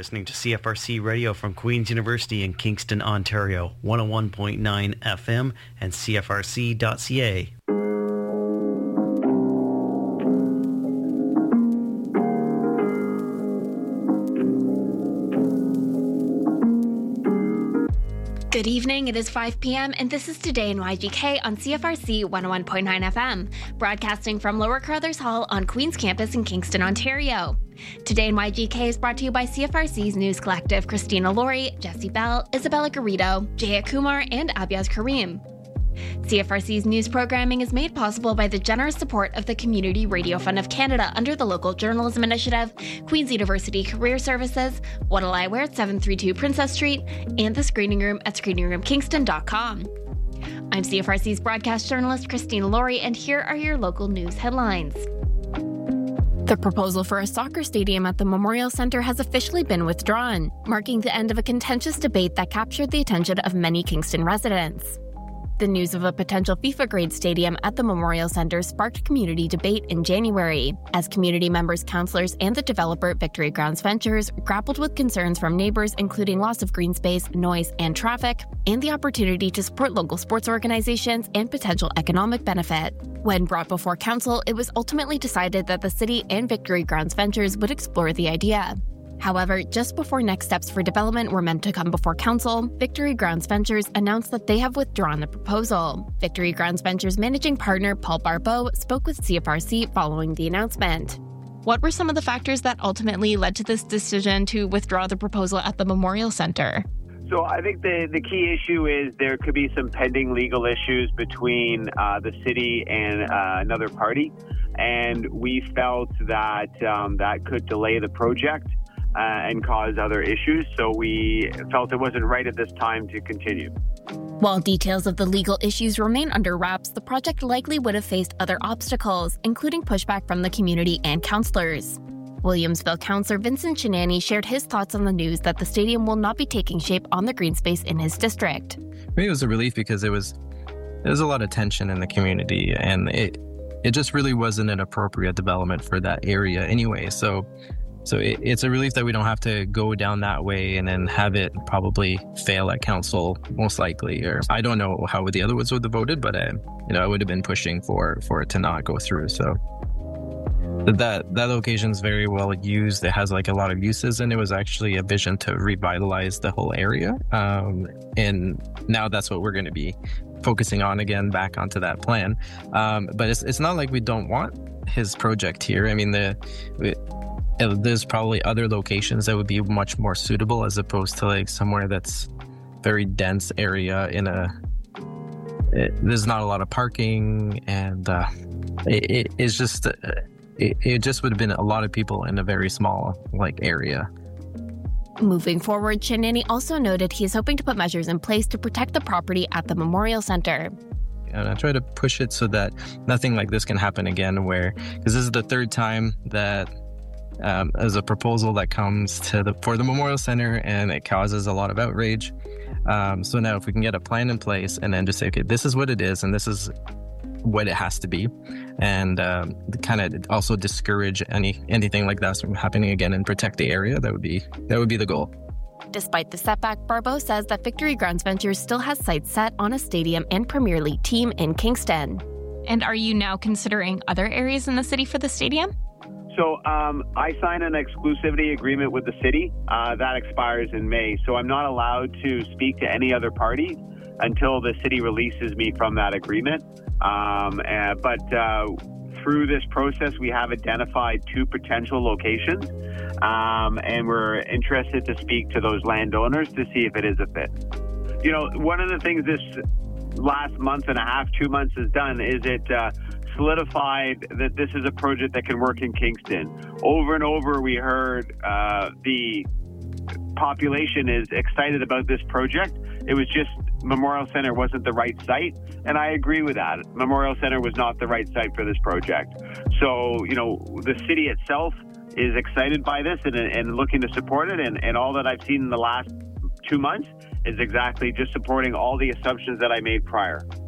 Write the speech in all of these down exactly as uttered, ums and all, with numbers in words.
listening to C F R C Radio from Queen's University in Kingston, Ontario, one oh one point nine F M and C F R C dot C A. Good evening, it is five p.m. and this is Today in Y G K on C F R C one oh one point nine F M, broadcasting from Lower Carruthers Hall on Queen's Campus in Kingston, Ontario. Today in Y G K is brought to you by C F R C's News Collective, Christina Laurie, Jesse Bell, Isabella Garrido, Jaya Kumar, and Abiaz Kareem. C F R C's news programming is made possible by the generous support of the Community Radio Fund of Canada under the Local Journalism Initiative, Queen's University Career Services, What'll I Wear at seven thirty-two Princess Street, and the Screening Room at screening room kingston dot com. I'm C F R C's broadcast journalist Christina Laurie, and here are your local news headlines. The proposal for a soccer stadium at the Memorial Centre has officially been withdrawn, marking the end of a contentious debate that captured the attention of many Kingston residents. The news of a potential FIFA-grade stadium at the Memorial Centre sparked community debate in January, as community members, councillors, and the developer Victory Grounds Ventures grappled with concerns from neighbours, including loss of green space, noise, and traffic, and the opportunity to support local sports organizations and potential economic benefit. When brought before council, it was ultimately decided that the city and Victory Grounds Ventures would explore the idea. However, just before next steps for development were meant to come before council, Victory Grounds Ventures announced that they have withdrawn the proposal. Victory Grounds Ventures managing partner Paul Barbeau spoke with C F R C following the announcement. What were some of the factors that ultimately led to this decision to withdraw the proposal at the Memorial Centre? So I think the, the key issue is there could be some pending legal issues between uh, the city and uh, another party, and we felt that um, that could delay the project Uh, and cause other issues, so we felt it wasn't right at this time to continue. While details of the legal issues remain under wraps, the project likely would have faced other obstacles, including pushback from the community and councillors. Williamsville councillor Vincent Chinani shared his thoughts on the news that the stadium will not be taking shape on the green space in his district. For me, it was a relief because it was there was a lot of tension in the community, and it it just really wasn't an appropriate development for that area anyway. So. So it, it's a relief that we don't have to go down that way and then have it probably fail at council, most likely. Or I don't know how the other ones would have voted, but I, you know, I would have been pushing for, for it to not go through. So that that location is very well used. It has like a lot of uses, and it was actually a vision to revitalize the whole area. Um, and now that's what we're going to be focusing on again, back onto that plan. Um, but it's it's not like we don't want his project here. I mean, the. It, There's probably other locations that would be much more suitable as opposed to like somewhere that's very dense area in a, it, there's not a lot of parking, and uh, it, it, it's just, it, it just would have been a lot of people in a very small like area. Moving forward, Chinani also noted he is hoping to put measures in place to protect the property at the Memorial Centre. And I try to push it so that nothing like this can happen again, where, because this is the third time that Um, as a proposal that comes to the for the Memorial Centre, and it causes a lot of outrage. Um, so now if we can get a plan in place and then just say, okay, this is what it is and this is what it has to be, and um, kind of also discourage any anything like that from happening again and protect the area, that would be that would be the goal. Despite the setback, Barbeau says that Victory Grounds Ventures still has sights set on a stadium and Premier League team in Kingston. And are you now considering other areas in the city for the stadium? So um, I signed an exclusivity agreement with the city uh, that expires in May. So I'm not allowed to speak to any other party until the city releases me from that agreement. Um, uh, but uh, through this process, we have identified two potential locations, um, and we're interested to speak to those landowners to see if it is a fit. You know, one of the things this last month and a half, two months has done is it uh, solidified that this is a project that can work in Kingston. Over and over, we heard uh, the population is excited about this project. It was just Memorial Centre wasn't the right site, and I agree with that. Memorial Centre was not the right site for this project. So, you know, the city itself is excited by this and, and looking to support it, and, and all that I've seen in the last two months is exactly just supporting all the assumptions that I made prior.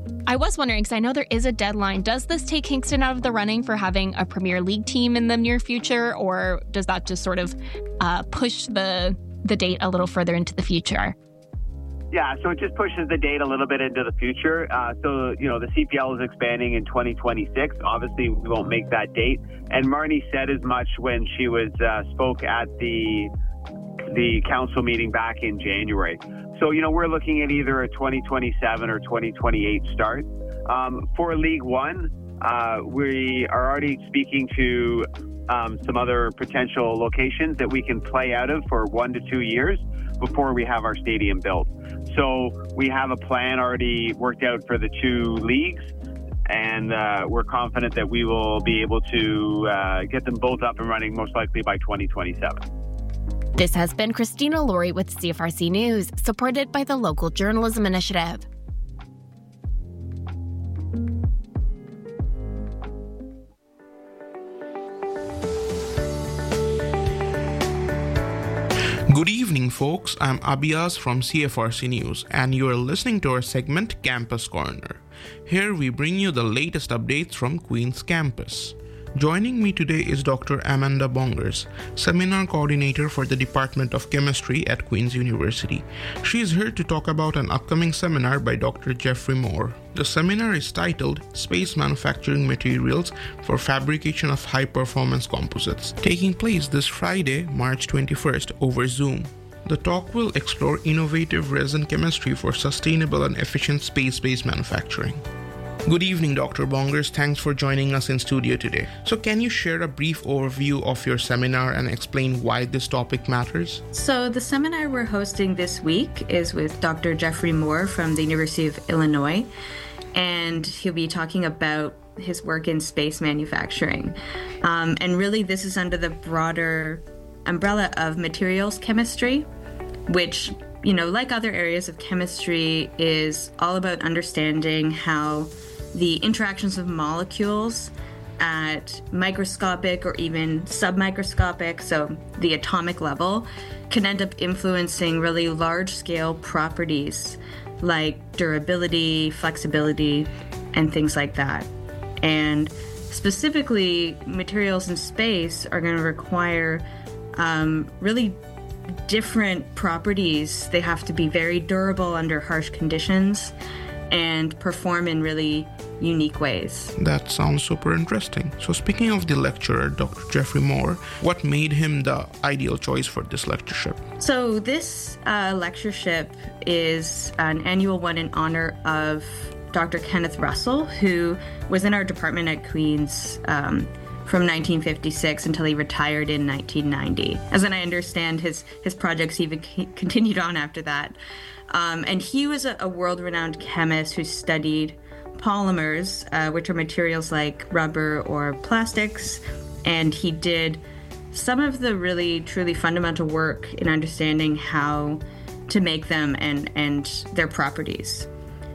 I was wondering, because I know there is a deadline, does this take Kingston out of the running for having a Premier League team in the near future, or does that just sort of uh, push the the date a little further into the future? Yeah, so it just pushes the date a little bit into the future. Uh, so, you know, the C P L is expanding in twenty twenty-six. Obviously, we won't make that date. And Marnie said as much when she was uh, spoke at the the council meeting back in January. So, you know, we're looking at either a twenty twenty-seven or twenty twenty-eight start. Um, for League One, uh, we are already speaking to um, some other potential locations that we can play out of for one to two years before we have our stadium built. So we have a plan already worked out for the two leagues, and uh, we're confident that we will be able to uh, get them both up and running most likely by twenty twenty-seven. This has been Christina Laurie with C F R C News, supported by the Local Journalism Initiative. Good evening, folks. I'm Abiyaz from C F R C News, and you are listening to our segment Campus Corner. Here we bring you the latest updates from Queen's campus. Joining me today is Doctor Amanda Bongers, Seminar Coordinator for the Department of Chemistry at Queen's University. She is here to talk about an upcoming seminar by Doctor Jeffrey Moore. The seminar is titled Space Manufacturing Materials for Fabrication of High-Performance Composites, taking place this Friday, March twenty-first, over Zoom. The talk will explore innovative resin chemistry for sustainable and efficient space-based manufacturing. Good evening, Doctor Bongers. Thanks for joining us in studio today. So can you share a brief overview of your seminar and explain why this topic matters? So the seminar we're hosting this week is with Doctor Jeffrey Moore from the University of Illinois, and he'll be talking about his work in space manufacturing. Um, and really, this is under the broader umbrella of materials chemistry, which, you know, like other areas of chemistry, is all about understanding how the interactions of molecules at microscopic or even submicroscopic, so the atomic level, can end up influencing really large-scale properties like durability, flexibility, and things like that. And specifically, materials in space are going to require um, really different properties. They have to be very durable under harsh conditions and perform in really unique ways. That sounds super interesting. So speaking of the lecturer, Doctor Jeffrey Moore, what made him the ideal choice for this lectureship? So this uh, lectureship is an annual one in honor of Doctor Kenneth Russell, who was in our department at Queen's um, from nineteen fifty-six until he retired in nineteen ninety. As I understand, his his projects even c- continued on after that. Um, and he was a, a world-renowned chemist who studied polymers, uh, which are materials like rubber or plastics. And he did some of the really, truly fundamental work in understanding how to make them and, and their properties.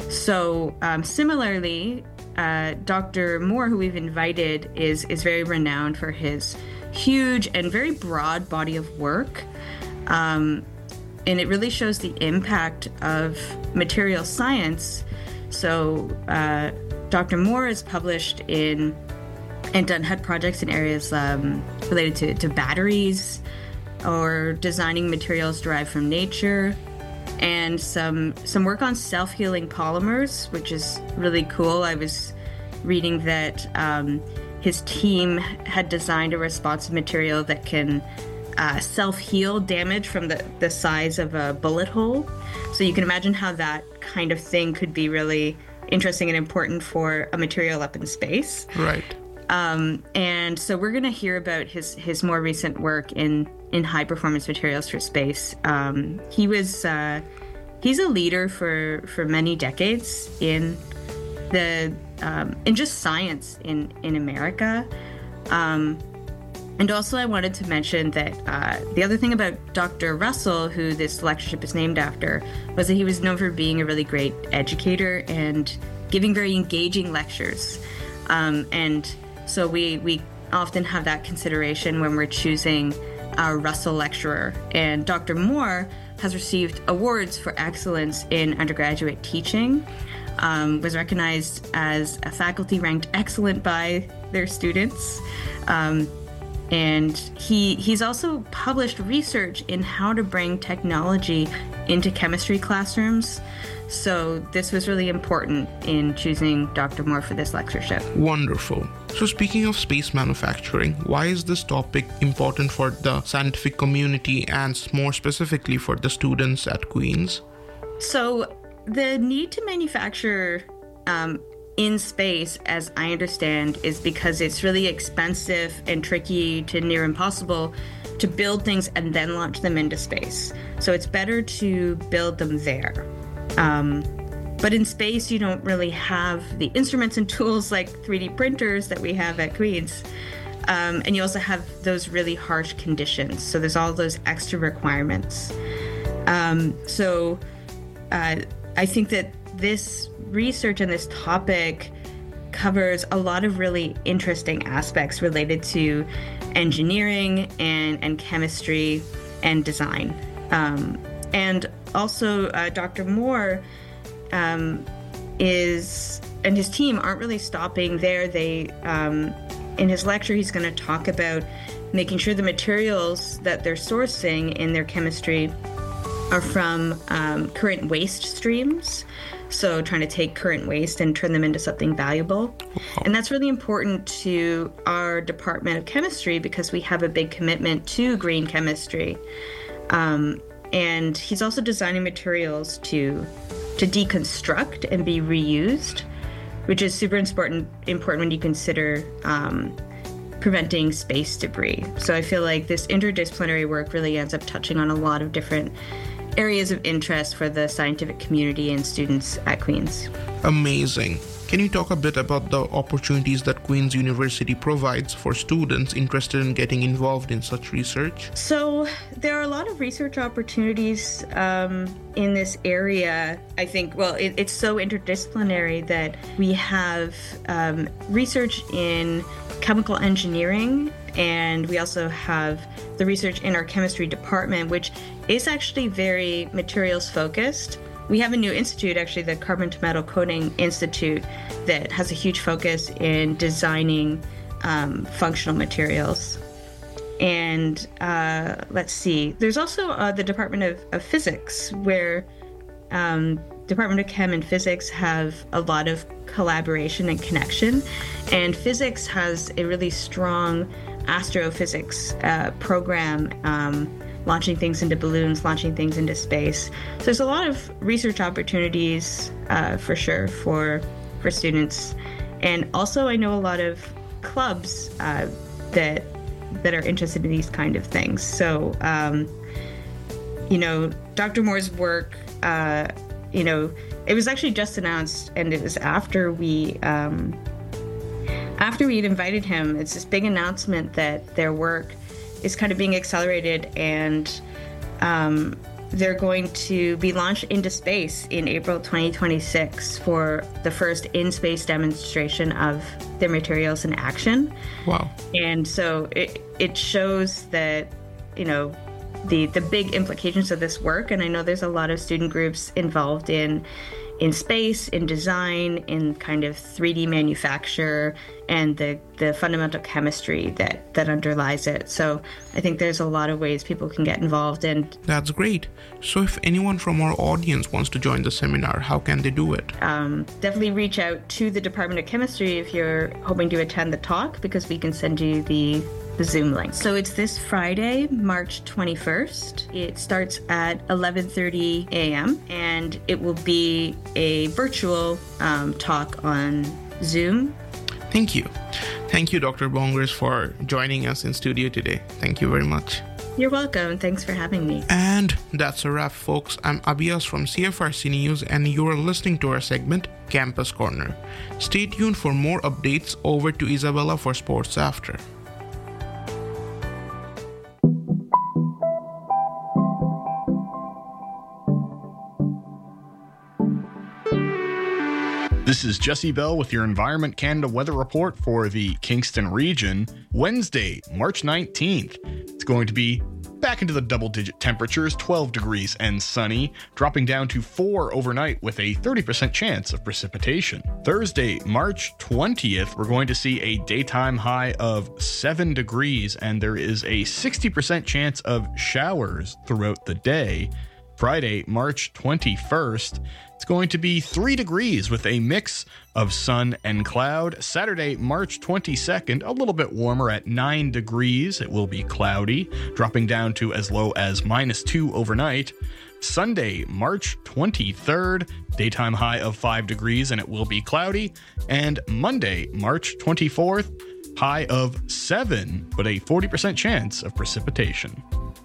So um, similarly, Uh, Doctor Moore, who we've invited, is is very renowned for his huge and very broad body of work. Um, and it really shows the impact of material science. So uh, Doctor Moore has published in and done had projects in areas um, related to, to batteries or designing materials derived from nature, and some some work on self-healing polymers, which is really cool. I was reading that um, his team had designed a responsive material that can uh, self-heal damage from the, the size of a bullet hole. So you can imagine how that kind of thing could be really interesting and important for a material up in space. Right. Um, and so we're going to hear about his, his more recent work in, in high-performance materials for space. Um, he was uh, he's a leader for, for many decades in the um, in just science in in America. Um, and also, I wanted to mention that uh, the other thing about Doctor Russell, who this lectureship is named after, was that he was known for being a really great educator and giving very engaging lectures. Um, and so we we often have that consideration when we're choosing our Russell lecturer. And Doctor Moore has received awards for excellence in undergraduate teaching. um, was recognized as a faculty ranked excellent by their students. Um, and he he's also published research in how to bring technology into chemistry classrooms. So this was really important in choosing Doctor Moore for this lectureship. Wonderful. So speaking of space manufacturing, why is this topic important for the scientific community and more specifically for the students at Queen's? So the need to manufacture um, in space, as I understand, is because it's really expensive and tricky to near impossible to build things and then launch them into space. So it's better to build them there. Um, but in space, you don't really have the instruments and tools like three D printers that we have at Queen's. Um, and you also have those really harsh conditions. So there's all those extra requirements. Um, so uh, I think that this research and this topic covers a lot of really interesting aspects related to engineering and, and chemistry and design. Um, and also, uh, Doctor Moore um, is, and his team aren't really stopping there. They, um, in his lecture, he's going to talk about making sure the materials that they're sourcing in their chemistry are from um, current waste streams. So trying to take current waste and turn them into something valuable. And that's really important to our Department of Chemistry because we have a big commitment to green chemistry. Um, and he's also designing materials to to deconstruct and be reused, which is super important, important when you consider um, preventing space debris. So I feel like this interdisciplinary work really ends up touching on a lot of different areas of interest for the scientific community and students at Queen's. Amazing. Can you talk a bit about the opportunities that Queen's University provides for students interested in getting involved in such research? So there are a lot of research opportunities um, in this area. I think, well, it, it's so interdisciplinary that we have um, research in chemical engineering, and we also have the research in our chemistry department, which is actually very materials focused. We have a new institute, actually, the Carbon to Metal Coating Institute, that has a huge focus in designing um, functional materials. And uh, let's see, there's also uh, the Department of, of Physics, where um, Department of Chem and Physics have a lot of collaboration and connection. And physics has a really strong astrophysics uh, program, um, launching things into balloons, launching things into space. So there's a lot of research opportunities uh, for sure for for students. And also I know a lot of clubs uh, that that are interested in these kind of things. So, um, you know, Doctor Moore's work, uh, you know, it was actually just announced, and it was after we um, after we had invited him. It's this big announcement that their work is kind of being accelerated, and um, they're going to be launched into space in April twenty twenty-six for the first in-space demonstration of their materials in action. Wow. And so it it shows that, you know, the the big implications of this work. And I know there's a lot of student groups involved in in space, in design, in kind of three D manufacture, and the, the fundamental chemistry that, that underlies it. So I think there's a lot of ways people can get involved. And that's great. So if anyone from our audience wants to join the seminar, how can they do it? Um, definitely reach out to the Department of Chemistry if you're hoping to attend the talk, because we can send you the the Zoom link. So it's this Friday, March twenty-first. It starts at eleven thirty a.m. and it will be a virtual um, talk on Zoom. Thank you. Thank you, Doctor Bongers, for joining us in studio today. Thank you very much. You're welcome. Thanks for having me. And that's a wrap, folks. I'm Abias from C F R C News, and you're listening to our segment, Campus Corner. Stay tuned for more updates. Over to Isabella for sports after. This is Jesse Bell with your Environment Canada weather report for the Kingston region. Wednesday, March nineteenth. It's going to be back into the double-digit temperatures, twelve degrees and sunny, dropping down to four overnight with a thirty percent chance of precipitation. Thursday, March twentieth, we're going to see a daytime high of seven degrees, and there is a sixty percent chance of showers throughout the day. Friday, March twenty-first, it's going to be three degrees with a mix of sun and cloud. Saturday, March twenty-second, a little bit warmer at nine degrees. It will be cloudy, dropping down to as low as minus two overnight. Sunday, March twenty-third, daytime high of five degrees and it will be cloudy. And Monday, March twenty-fourth, high of seven, but a forty percent chance of precipitation.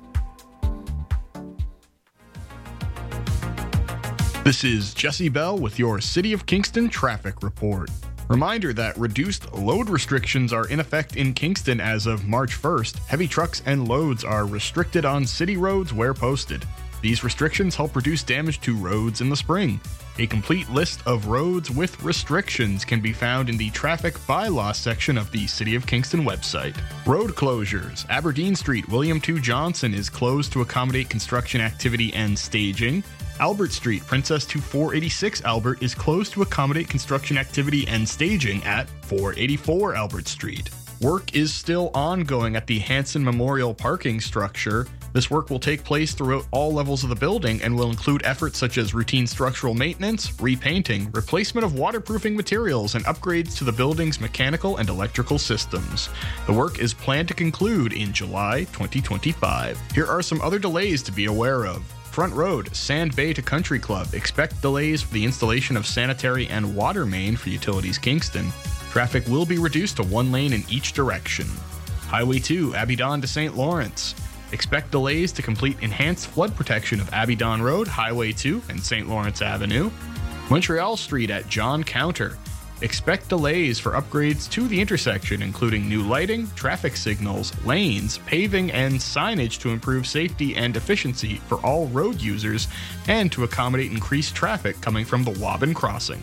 This is Jesse Bell with your City of Kingston traffic report. Reminder that reduced load restrictions are in effect in Kingston as of March first. Heavy trucks and loads are restricted on city roads where posted. These restrictions help reduce damage to roads in the spring. A complete list of roads with restrictions can be found in the traffic bylaw section of the City of Kingston website. Road closures. Aberdeen Street, William two Johnson is closed to accommodate construction activity and staging. Albert Street, Princess to four eighty-six Albert is closed to accommodate construction activity and staging at four eighty-four Albert Street. Work is still ongoing at the Hanson Memorial parking structure. This work will take place throughout all levels of the building and will include efforts such as routine structural maintenance, repainting, replacement of waterproofing materials, and upgrades to the building's mechanical and electrical systems. The work is planned to conclude in July twenty twenty-five. Here are some other delays to be aware of. Front Road, Sand Bay to Country Club. Expect delays for the installation of sanitary and water main for Utilities Kingston. Traffic will be reduced to one lane in each direction. Highway two, Abidon to Saint Lawrence. Expect delays to complete enhanced flood protection of Abidon Road, Highway two, and Saint Lawrence Avenue. Montreal Street at John Counter. Expect delays for upgrades to the intersection, including new lighting, traffic signals, lanes, paving, and signage to improve safety and efficiency for all road users and to accommodate increased traffic coming from the Wobbin Crossing.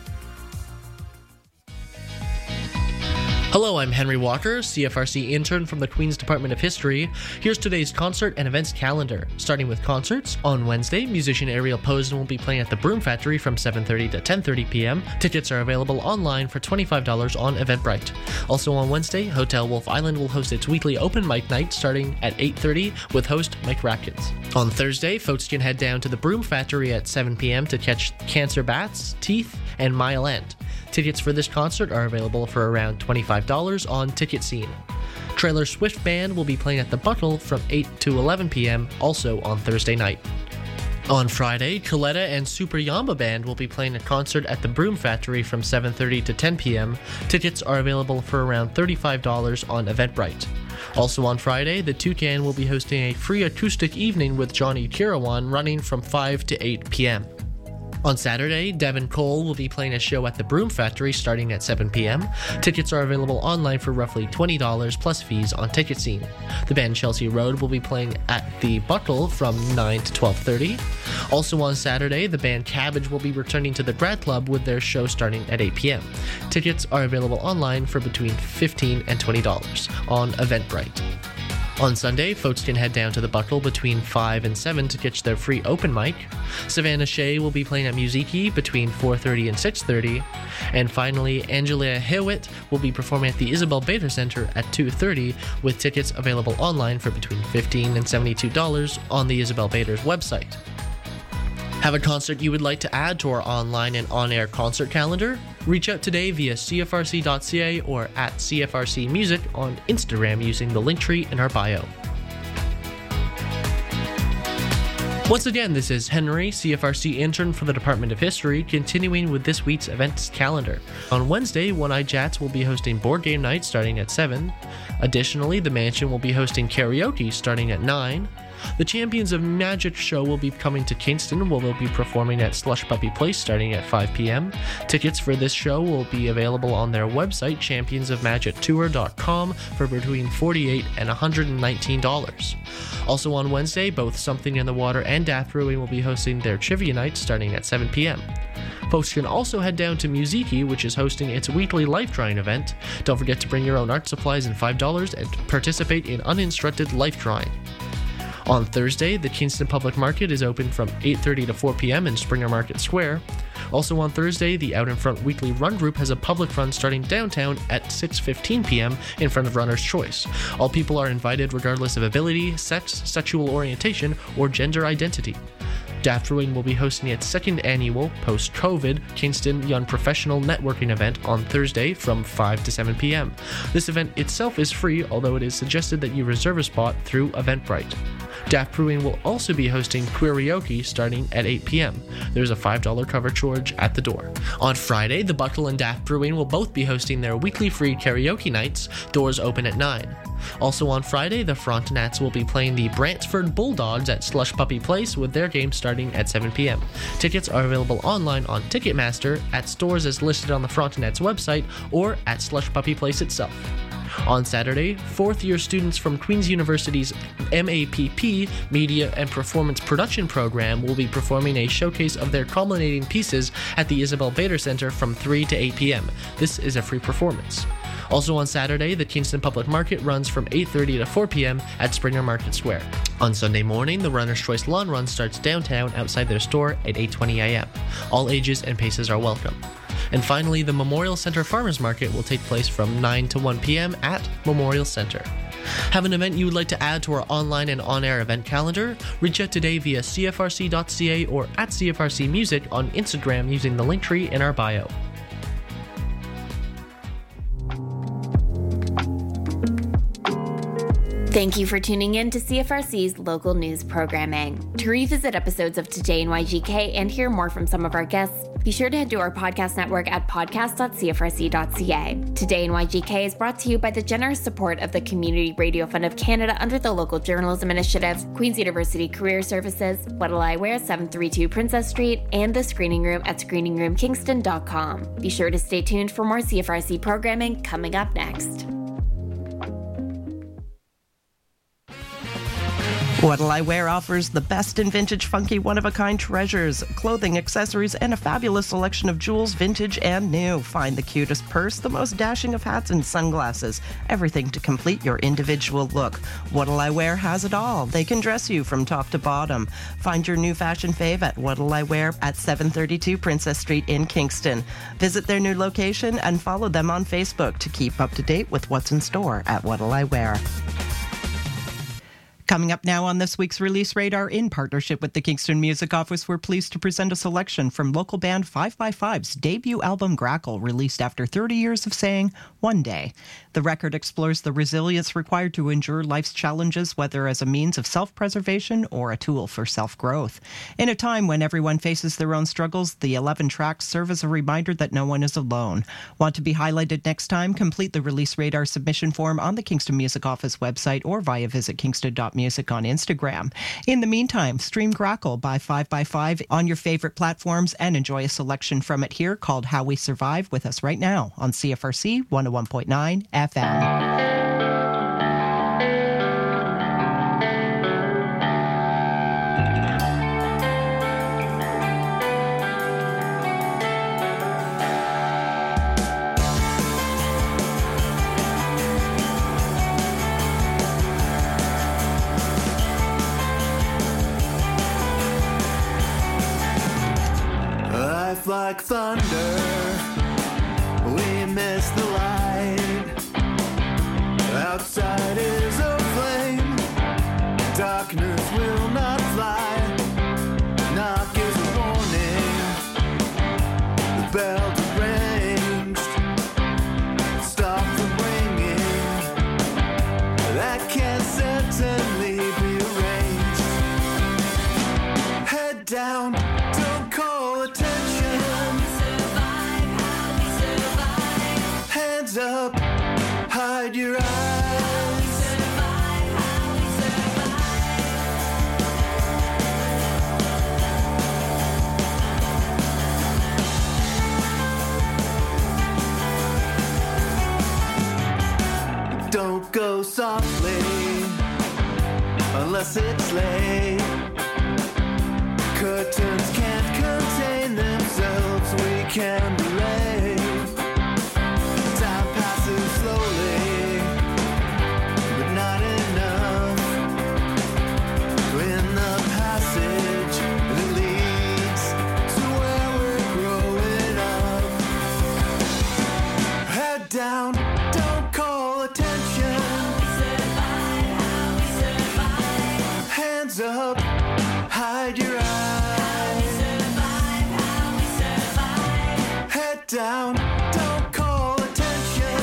Hello, I'm Henry Walker, C F R C intern from the Queen's Department of History. Here's today's concert and events calendar. Starting with concerts, on Wednesday, musician Ariel Posen will be playing at the Broom Factory from seven thirty to ten thirty p.m. Tickets are available online for twenty-five dollars on Eventbrite. Also on Wednesday, Hotel Wolf Island will host its weekly open mic night starting at eight thirty with host Mike Ratkins. On Thursday, folks can head down to the Broom Factory at seven p.m. to catch Cancer Bats, Teeth, and Mile End. Tickets for this concert are available for around twenty-five dollars on Ticket Scene. Trailer Swift Band will be playing at the Buckle from eight to eleven p.m. also on Thursday night. On Friday, Coletta and Super Yamba Band will be playing a concert at the Broom Factory from seven thirty to ten p.m. Tickets are available for around thirty-five dollars on Eventbrite. Also on Friday, the Toucan will be hosting a free acoustic evening with Johnny Kirawan running from five to eight p.m. On Saturday, Devin Cole will be playing a show at the Broom Factory starting at seven p.m. Tickets are available online for roughly twenty dollars plus fees on Ticket Scene. The band Chelsea Road will be playing at the Buckle from nine to twelve thirty. Also on Saturday, the band Cabbage will be returning to the Brad Club with their show starting at eight p.m. Tickets are available online for between fifteen dollars and twenty dollars on Eventbrite. On Sunday, folks can head down to the Buckle between five and seven to catch their free open mic. Savannah Shea will be playing at Musiki between four thirty and six thirty. And finally, Angela Hewitt will be performing at the Isabel Bader Center at two thirty, with tickets available online for between fifteen dollars and seventy-two dollars on the Isabel Bader's website. Have a concert you would like to add to our online and on-air concert calendar? Reach out today via c f r c dot c a or at C F R C Music on Instagram using the link tree in our bio. Once again, this is Henry, C F R C intern for the Department of History, continuing with this week's events calendar. On Wednesday, One-Eyed Jats will be hosting board game night starting at seven. Additionally, the Mansion will be hosting karaoke starting at nine. The Champions of Magic show will be coming to Kingston, where they'll be performing at Slush Puppy Place starting at five p.m. Tickets for this show will be available on their website, champions of magic tour dot com, for between forty-eight dollars and one hundred nineteen dollars. Also on Wednesday, both Something in the Water and Daft Brewing will be hosting their trivia night starting at seven p.m. Folks can also head down to Musiki, which is hosting its weekly life drawing event. Don't forget to bring your own art supplies and five dollars and participate in uninstructed life drawing. On Thursday, the Kingston Public Market is open from eight thirty to four p.m. in Springer Market Square. Also on Thursday, the Out in Front Weekly Run Group has a public run starting downtown at six fifteen p.m. in front of Runner's Choice. All people are invited regardless of ability, sex, sexual orientation, or gender identity. Daft Brewing will be hosting its second annual, post-COVID, Kingston Young Professional Networking event on Thursday from five to seven p.m. This event itself is free, although it is suggested that you reserve a spot through Eventbrite. Daft Brewing will also be hosting Queerioke starting at eight p.m. There's a five dollars cover charge at the door. On Friday, the Buckle and Daft Brewing will both be hosting their weekly free karaoke nights, doors open at nine. Also on Friday, the Frontenats will be playing the Brantford Bulldogs at Slush Puppy Place with their game starting at seven p.m. Tickets are available online on Ticketmaster, at stores as listed on the Frontenats website, or at Slush Puppy Place itself. On Saturday, fourth-year students from Queen's University's M A P P Media and Performance Production program will be performing a showcase of their culminating pieces at the Isabel Bader Center from three to eight p.m. This is a free performance. Also on Saturday, the Kingston Public Market runs from eight thirty to four p.m. at Springer Market Square. On Sunday morning, the Runner's Choice Lawn Run starts downtown outside their store at eight twenty a.m. All ages and paces are welcome. And finally, the Memorial Center Farmers Market will take place from nine to one p.m. at Memorial Center. Have an event you would like to add to our online and on-air event calendar? Reach out today via c f r c dot c a or at C F R C Music on Instagram using the link tree in our bio. Thank you for tuning in to C F R C's local news programming. To revisit episodes of Today in Y G K and hear more from some of our guests, be sure to head to our podcast network at podcast dot c f r c dot c a. Today in Y G K is brought to you by the generous support of the Community Radio Fund of Canada under the Local Journalism Initiative, Queen's University Career Services, What'll I Wear, seven thirty-two Princess Street, and the Screening Room at screening room kingston dot com. Be sure to stay tuned for more C F R C programming coming up next. What'll I Wear offers the best in vintage, funky, one-of-a-kind treasures, clothing, accessories, and a fabulous selection of jewels, vintage and new. Find the cutest purse, the most dashing of hats and sunglasses, everything to complete your individual look. What'll I Wear has it all. They can dress you from top to bottom. Find your new fashion fave at What'll I Wear at seven thirty-two Princess Street in Kingston. Visit their new location and follow them on Facebook to keep up to date with what's in store at What'll I Wear. Coming up now on this week's Release Radar, in partnership with the Kingston Music Office, we're pleased to present a selection from local band five by five's debut album Grackle, released after thirty years of saying, one day. The record explores the resilience required to endure life's challenges, whether as a means of self-preservation or a tool for self-growth. In a time when everyone faces their own struggles, the eleven tracks serve as a reminder that no one is alone. Want to be highlighted next time? Complete the Release Radar submission form on the Kingston Music Office website or via visit kingston dot music on Instagram. In the meantime, stream Grackle by five by five on your favorite platforms and enjoy a selection from it here called How We Survive with us right now on C F R C one oh one point nine F M. Like thunder, we miss the light. Outside is a flame, darkness will not fly. Knock is a warning, the bell deranged. Stop the ringing, that can certainly be arranged. Head down, don't call attention. Up, hide your eyes. How we survive, how we survive. Don't go softly unless it's late. Curtains can't contain themselves, we can be late. Head down, don't call attention. Hands up, hide your eyes. Head down, don't call attention.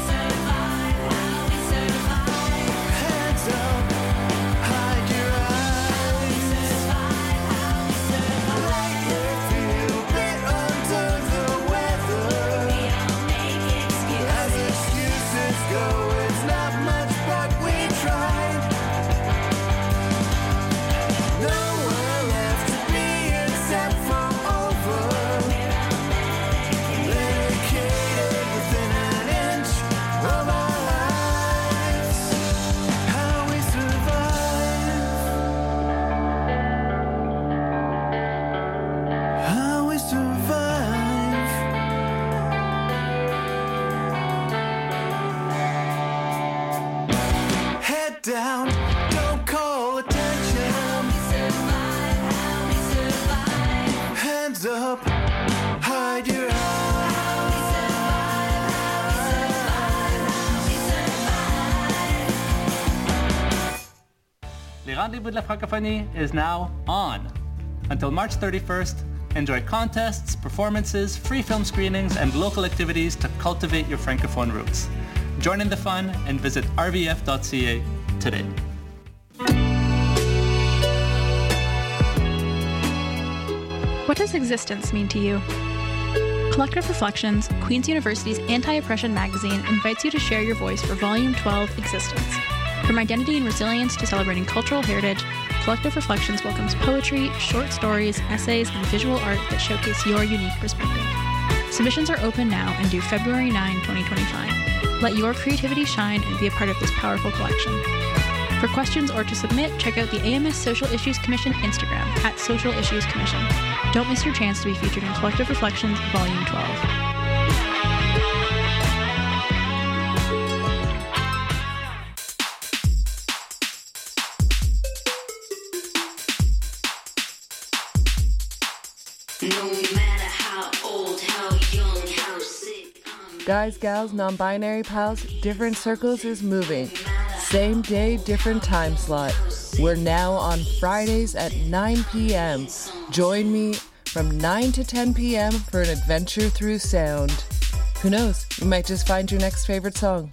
Hands up, hide your eyes. Lately feel a bit under the weather. As excuses go, it's not much, but we tried. Nowhere left to be except for over. Barricaded within an inch of our lives. How we survive. How we survive. Head down, don't call attention. Hands up, hide your Le Rendezvous de la Francophonie is now on. Until March thirty-first, enjoy contests, performances, free film screenings, and local activities to cultivate your Francophone roots. Join in the fun and visit r v f dot c a today. What does existence mean to you? Collective Reflections, Queen's University's anti-oppression magazine, invites you to share your voice for Volume twelve, Existence. From identity and resilience to celebrating cultural heritage, Collective Reflections welcomes poetry, short stories, essays, and visual art that showcase your unique perspective. Submissions are open now and due February ninth, twenty twenty-five. Let your creativity shine and be a part of this powerful collection. For questions or to submit, check out the A M S Social Issues Commission Instagram at Social Issues Commission. Don't miss your chance to be featured in Collective Reflections Volume twelve. Guys, gals, non-binary pals, different circles is moving. Same day, different time slot. We're now on Fridays at nine p.m. Join me from nine to ten p.m. for an adventure through sound. Who knows, you might just find your next favorite song.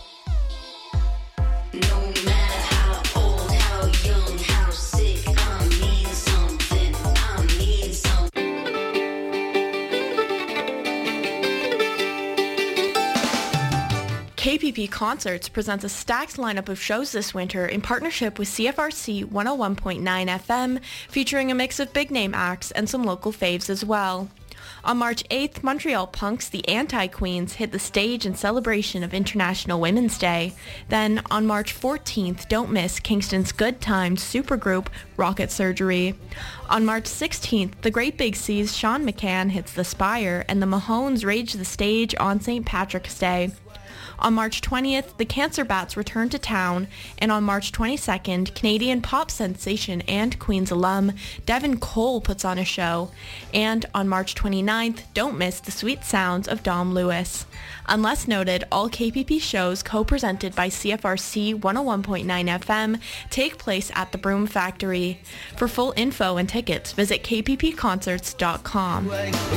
K P P Concerts presents a stacked lineup of shows this winter in partnership with C F R C one oh one point nine F M, featuring a mix of big-name acts and some local faves as well. On March eighth, Montreal punks The Anti-Queens hit the stage in celebration of International Women's Day. Then, on March fourteenth, don't miss Kingston's good-timed supergroup Rocket Surgery. On March sixteenth, the Great Big C's Sean McCann hits the Spire, and the Mahones rage the stage on Saint Patrick's Day. On March twentieth, the Cancer Bats return to town, and on March twenty-second, Canadian pop sensation and Queen's alum Devin Cole puts on a show. And on March twenty-ninth, don't miss the sweet sounds of Dom Lewis. Unless noted, all K P P shows co-presented by C F R C one oh one point nine F M take place at the Broom Factory. For full info and tickets, visit k p p concerts dot com.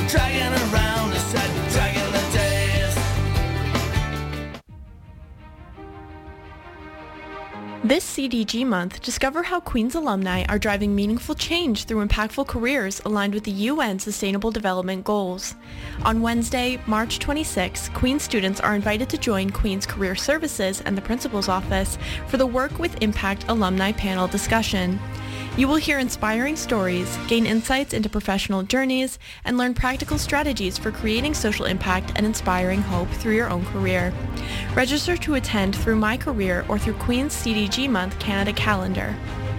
This C D G month, discover how Queen's alumni are driving meaningful change through impactful careers aligned with the U N Sustainable Development Goals. On Wednesday, March twenty-sixth, Queen's students are invited to join Queen's Career Services and the Principal's Office for the Work with Impact Alumni Panel discussion. You will hear inspiring stories, gain insights into professional journeys, and learn practical strategies for creating social impact and inspiring hope through your own career. Register to attend through My Career or through Queen's C D G Month Canada calendar.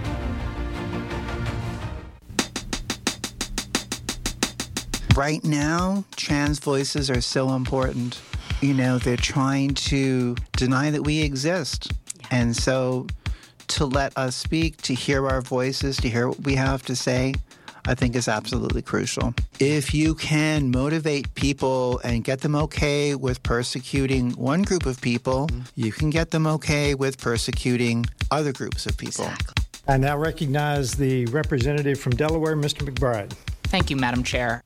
Right now, trans voices are so important. You know, they're trying to deny that we exist. And so to let us speak, to hear our voices, to hear what we have to say, I think is absolutely crucial. If you can motivate people and get them okay with persecuting one group of people, you can get them okay with persecuting other groups of people. Exactly. I now recognize the representative from Delaware, Mister McBride. Thank you, Madam Chair.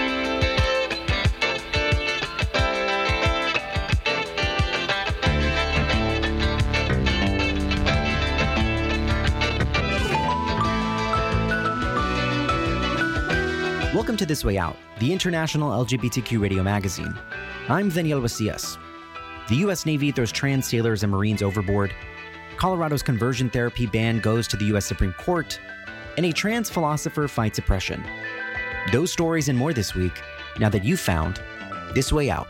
Welcome to This Way Out, the international L G B T Q radio magazine. I'm Daniel Macias. The U S Navy throws trans sailors and Marines overboard. Colorado's conversion therapy ban goes to the U S Supreme Court. And a trans philosopher fights oppression. Those stories and more this week, now that you've found This Way Out.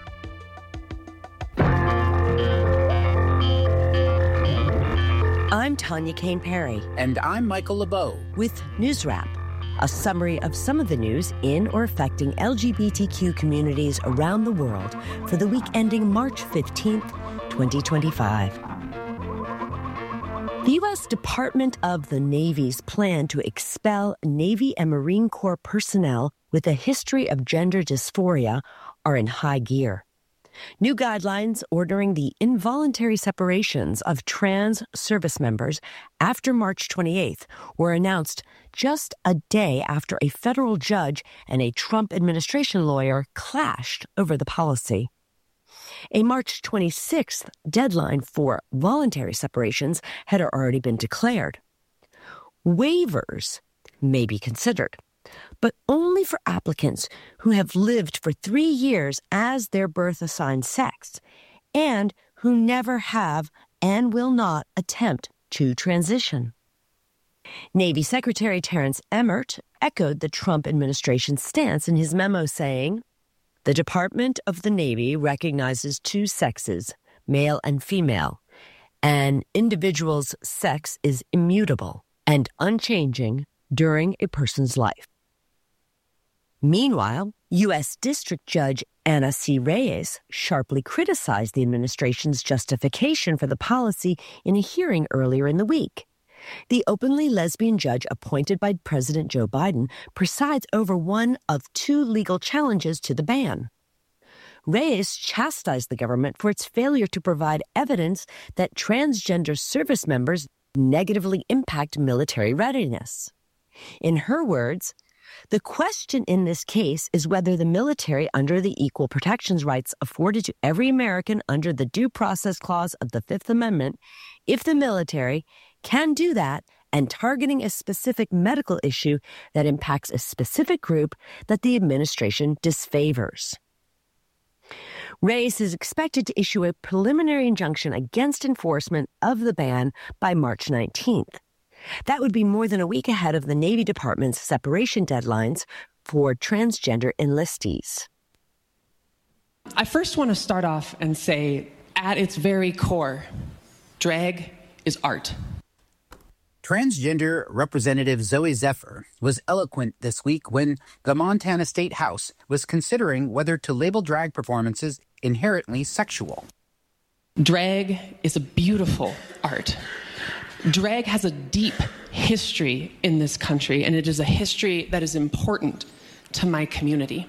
I'm Tanya Kane Perry. And I'm Michael LeBeau. With News Wrap, a summary of some of the news in or affecting L G B T Q communities around the world for the week ending March fifteenth, twenty twenty-five. The U S Department of the Navy's plan to expel Navy and Marine Corps personnel with a history of gender dysphoria are in high gear. New guidelines ordering the involuntary separations of trans service members after March twenty-eighth were announced just a day after a federal judge and a Trump administration lawyer clashed over the policy. A March twenty-sixth deadline for voluntary separations had already been declared. Waivers may be considered, but only for applicants who have lived for three years as their birth-assigned sex and who never have and will not attempt to transition. Navy Secretary Terrence Emmert echoed the Trump administration's stance in his memo, saying, "The Department of the Navy recognizes two sexes, male and female. An individual's sex is immutable and unchanging during a person's life." Meanwhile, U S District Judge Anna C. Reyes sharply criticized the administration's justification for the policy in a hearing earlier in the week. The openly lesbian judge appointed by President Joe Biden presides over one of two legal challenges to the ban. Reyes chastised the government for its failure to provide evidence that transgender service members negatively impact military readiness. In her words, "The question in this case is whether the military, under the equal protections rights afforded to every American under the Due Process Clause of the Fifth Amendment, if the military can do that and targeting a specific medical issue that impacts a specific group that the administration disfavors." Reyes is expected to issue a preliminary injunction against enforcement of the ban by March nineteenth. That would be more than a week ahead of the Navy Department's separation deadlines for transgender enlistees. I first want to start off and say, at its very core, drag is art. Transgender Representative Zoe Zephyr was eloquent this week when the Montana State House was considering whether to label drag performances inherently sexual. Drag is a beautiful art. Drag has a deep history in this country, and it is a history that is important to my community.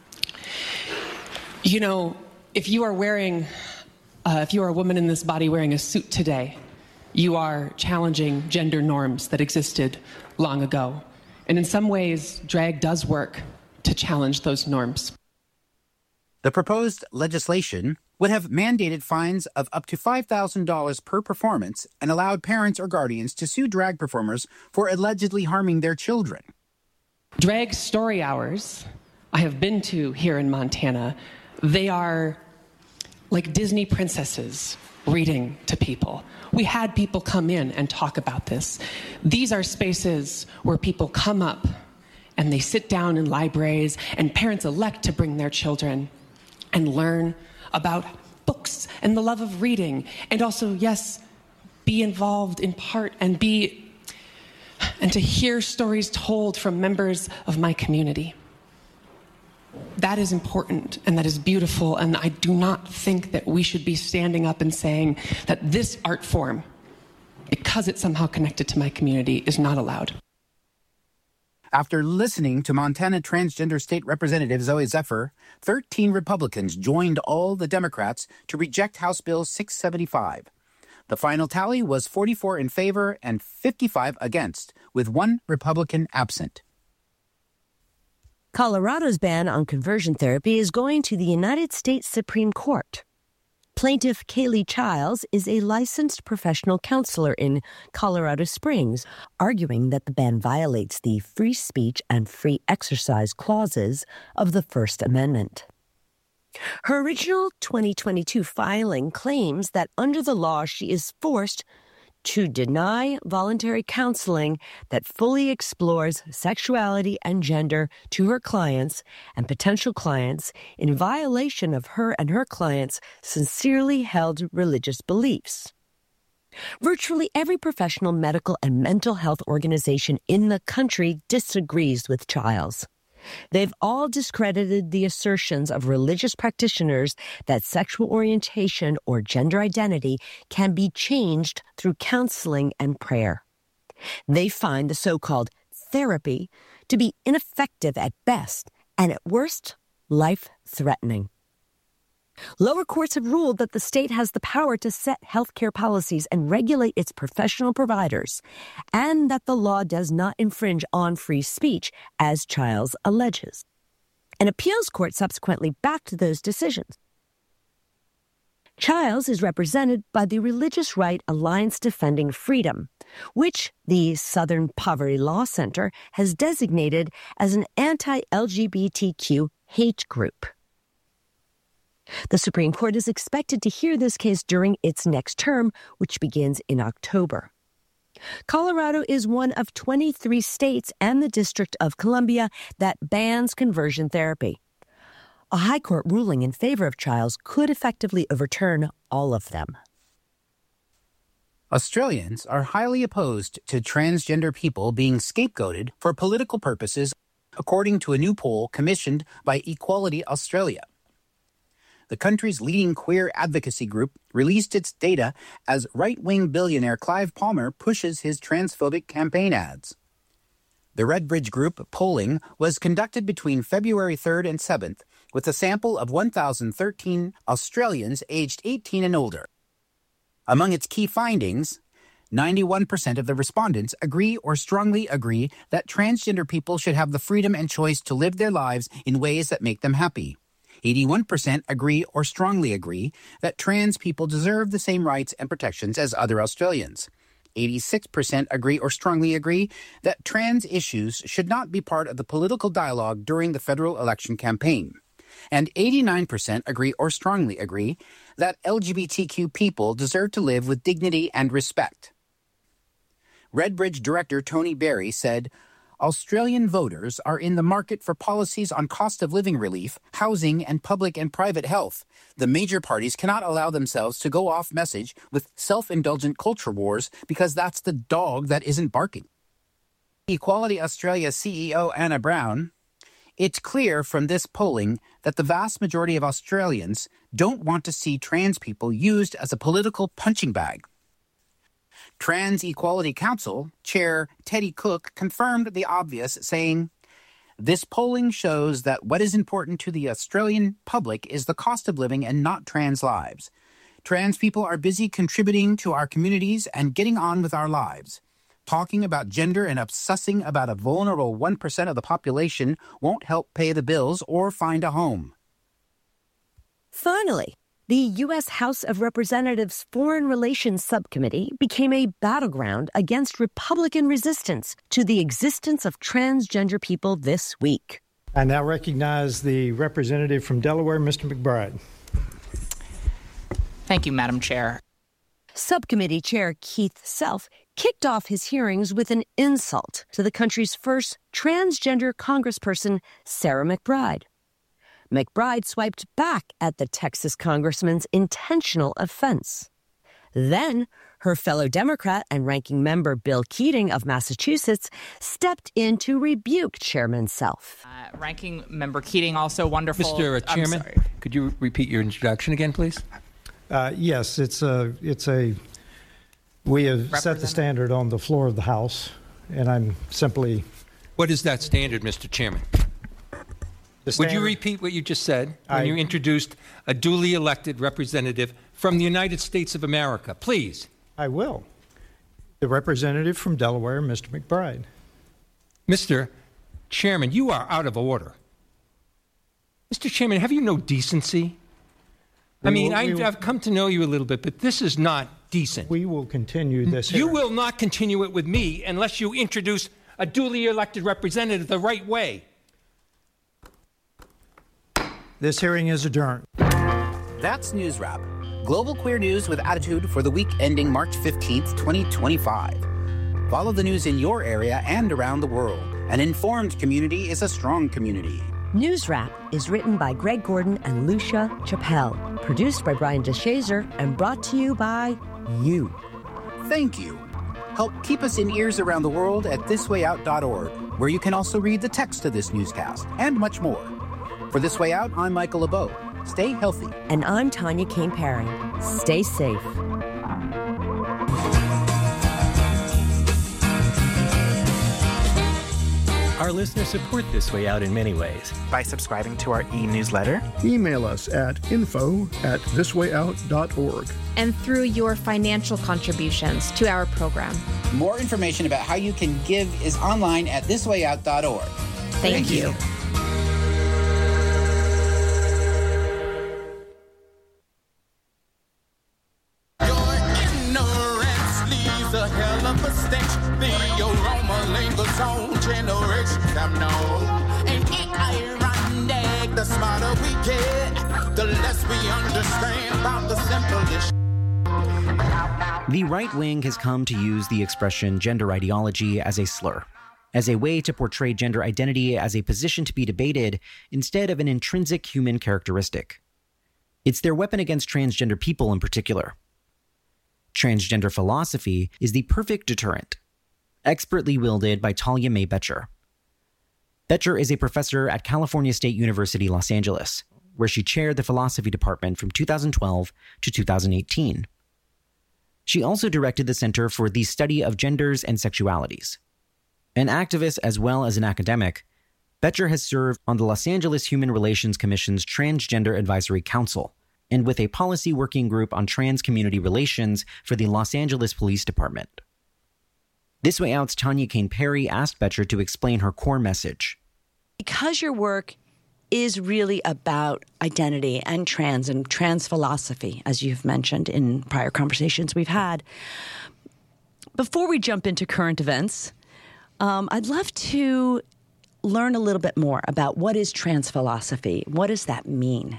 You know, if you are wearing, uh, if you are a woman in this body wearing a suit today, you are challenging gender norms that existed long ago. And in some ways, drag does work to challenge those norms. The proposed legislation would have mandated fines of up to five thousand dollars per performance and allowed parents or guardians to sue drag performers for allegedly harming their children. Drag story hours I have been to here in Montana, they are like Disney princesses reading to people. We had people come in and talk about this. These are spaces where people come up and they sit down in libraries, and parents elect to bring their children and learn about books and the love of reading, and also, yes, be involved in part and be, and to hear stories told from members of my community. That is important and that is beautiful, and I do not think that we should be standing up and saying that this art form, because it's somehow connected to my community, is not allowed. After listening to Montana Transgender State Representative Zoe Zephyr, thirteen Republicans joined all the Democrats to reject House Bill six seventy-five. The final tally was forty-four in favor and fifty-five against, with one Republican absent. Colorado's ban on conversion therapy is going to the United States Supreme Court. Plaintiff Kaylee Childs is a licensed professional counselor in Colorado Springs, arguing that the ban violates the free speech and free exercise clauses of the First Amendment. Her original twenty twenty-two filing claims that under the law she is forced to deny voluntary counseling that fully explores sexuality and gender to her clients and potential clients in violation of her and her clients' sincerely held religious beliefs. Virtually every professional medical and mental health organization in the country disagrees with Childs. They've all discredited the assertions of religious practitioners that sexual orientation or gender identity can be changed through counseling and prayer. They find the so-called therapy to be ineffective at best and at worst, life-threatening. Lower courts have ruled that the state has the power to set healthcare policies and regulate its professional providers, and that the law does not infringe on free speech, as Childs alleges. An appeals court subsequently backed those decisions. Childs is represented by the Religious Right Alliance Defending Freedom, which the Southern Poverty Law Center has designated as an anti-L G B T Q hate group. The Supreme Court is expected to hear this case during its next term, which begins in October. Colorado is one of twenty-three states and the District of Columbia that bans conversion therapy. A high court ruling in favor of Childs could effectively overturn all of them. Australians are highly opposed to transgender people being scapegoated for political purposes, according to a new poll commissioned by Equality Australia. The country's leading queer advocacy group released its data as right-wing billionaire Clive Palmer pushes his transphobic campaign ads. The Redbridge Group polling was conducted between February third and seventh with a sample of one thousand thirteen Australians aged eighteen and older. Among its key findings, ninety-one percent of the respondents agree or strongly agree that transgender people should have the freedom and choice to live their lives in ways that make them happy. eighty-one percent agree or strongly agree that trans people deserve the same rights and protections as other Australians. eighty-six percent agree or strongly agree that trans issues should not be part of the political dialogue during the federal election campaign. And eighty-nine percent agree or strongly agree that L G B T Q people deserve to live with dignity and respect. Redbridge Director Tony Berry said, Australian voters are in the market for policies on cost of living relief, housing, and public and private health. The major parties cannot allow themselves to go off message with self-indulgent culture wars because that's the dog that isn't barking. Equality Australia C E O Anna Brown, it's clear from this polling that the vast majority of Australians don't want to see trans people used as a political punching bag. Trans Equality Council Chair Teddy Cook confirmed the obvious, saying, "This polling shows that what is important to the Australian public is the cost of living and not trans lives. Trans people are busy contributing to our communities and getting on with our lives. Talking about gender and obsessing about a vulnerable one percent of the population won't help pay the bills or find a home." Finally, the U S House of Representatives Foreign Relations Subcommittee became a battleground against Republican resistance to the existence of transgender people this week. I now recognize the representative from Delaware, Mister McBride. Thank you, Madam Chair. Subcommittee Chair Keith Self kicked off his hearings with an insult to the country's first transgender congressperson, Sarah McBride. McBride swiped back at the Texas congressman's intentional offense. Then, her fellow Democrat and ranking member Bill Keating of Massachusetts stepped in to rebuke Chairman Self. Uh, ranking member Keating, also wonderful. Mister Chairman, could you repeat your introduction again, please? Uh, yes, it's a, it's a, we have set the standard on the floor of the House, and I'm simply What is that standard, Mister Chairman? The Would you standard- repeat what you just said when I- you introduced a duly elected representative from the United States of America? Please. I will. The representative from Delaware, Mister McBride. Mister Chairman, you are out of order. Mister Chairman, have you no decency? I We mean, will- we I've, will- I've come to know you a little bit, but this is not decent. We will continue this. You hearing. will not continue it with me unless you introduce a duly elected representative the right way. This hearing is adjourned. That's News Wrap. Global queer news with attitude for the week ending March fifteenth, twenty twenty-five. Follow the news in your area and around the world. An informed community is a strong community. News Wrap is written by Greg Gordon and Lucia Chappelle, produced by Brian DeShazer, and brought to you by you. Thank you. Help keep us in ears around the world at this way out dot org, where you can also read the text of this newscast and much more. For This Way Out, I'm Michael LeBeau. Stay healthy. And I'm Tanya Kane Perry. Stay safe. Our listeners support This Way Out in many ways. By subscribing to our e-newsletter. Email us at info at this way out dot org. And through your financial contributions to our program. More information about how you can give is online at this way out dot org. Thank, Thank you. you. A hell of a stench. The aroma lingers on generations have known. And it ironic, the smarter we get, the less we understand about the simplest. The right wing has come to use the expression gender ideology as a slur, as a way to portray gender identity as a position to be debated instead of an intrinsic human characteristic. It's their weapon against transgender people in particular. Transgender philosophy is the perfect deterrent, expertly wielded by Talia Mae Boettcher. Boettcher is a professor at California State University, Los Angeles, where she chaired the philosophy department from two thousand twelve to two thousand eighteen. She also directed the Center for the Study of Genders and Sexualities. An activist as well as an academic, Boettcher has served on the Los Angeles Human Relations Commission's Transgender Advisory Council, and with a policy working group on trans community relations for the Los Angeles Police Department. This Way Out's Tanya Kane Perry asked Boettcher to explain her core message. Because your work is really about identity and trans and trans philosophy, as you've mentioned in prior conversations we've had, before we jump into current events, um, I'd love to learn a little bit more about what is trans philosophy. What does that mean?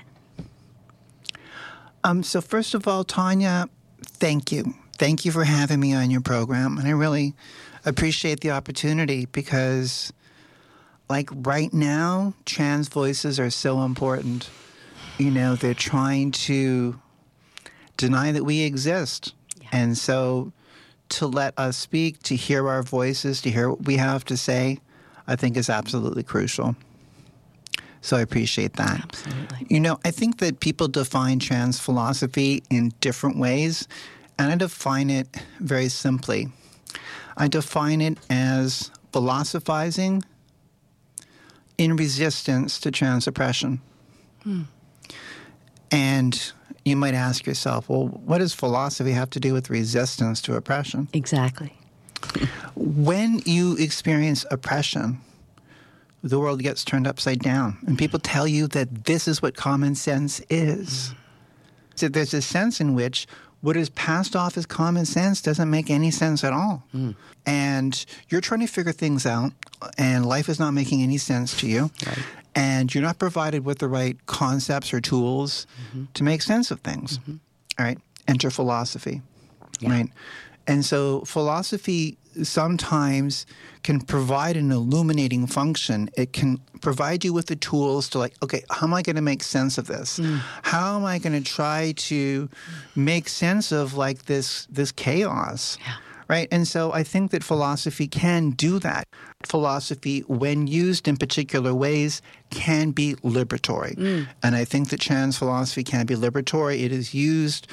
Um, so first of all, Tanya, thank you. Thank you for having me on your program. And I really appreciate the opportunity because, like, right now, trans voices are so important. You know, they're trying to deny that we exist. Yeah. And so to let us speak, to hear our voices, to hear what we have to say, I think is absolutely crucial. So I appreciate that. Absolutely. You know, I think that people define trans philosophy in different ways, and I define it very simply. I define it as philosophizing in resistance to trans oppression. Hmm. And you might ask yourself, well, what does philosophy have to do with resistance to oppression? Exactly. When you experience oppression, the world gets turned upside down. And people tell you that this is what common sense is. Mm. So there's a sense in which what is passed off as common sense doesn't make any sense at all. Mm. And you're trying to figure things out, and life is not making any sense to you. Right. And you're not provided with the right concepts or tools mm-hmm. to make sense of things. Mm-hmm. All right? Enter philosophy. Yeah. Right? And so philosophy sometimes can provide an illuminating function. It can provide you with the tools to, like, okay, how am I going to make sense of this? Mm. How am I going to try to make sense of, like, this this chaos? Yeah. Right? And so I think that philosophy can do that. Philosophy, when used in particular ways, can be liberatory. Mm. And I think that trans philosophy can be liberatory. It is used